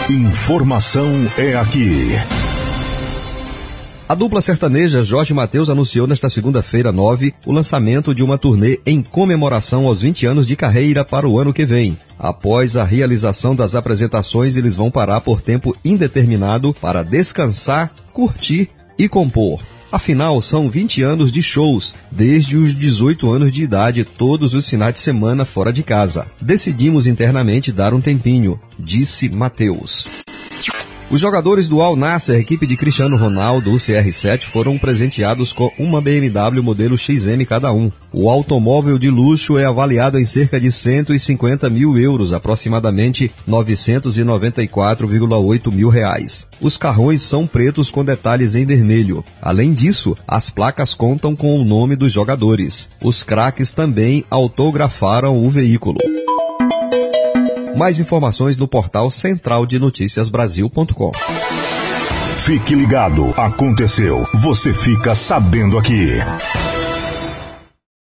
Informação é aqui. A dupla sertaneja Jorge Mateus anunciou nesta segunda-feira 9 o lançamento de uma turnê em comemoração aos 20 anos de carreira para o ano que vem. Após a realização das apresentações, eles vão parar por tempo indeterminado para descansar, curtir e compor. Afinal, são 20 anos de shows, desde os 18 anos de idade, todos os finais de semana fora de casa. Decidimos internamente dar um tempinho, disse Mateus. Os jogadores do Al Nassr, equipe de Cristiano Ronaldo, o CR7, foram presenteados com uma BMW modelo XM cada um. O automóvel de luxo é avaliado em cerca de 150 mil euros, aproximadamente 994,8 mil reais. Os carrões são pretos com detalhes em vermelho. Além disso, as placas contam com o nome dos jogadores. Os craques também autografaram o veículo. Mais informações no portal centraldenoticiasbrasil.com. Fique ligado, aconteceu, você fica sabendo aqui.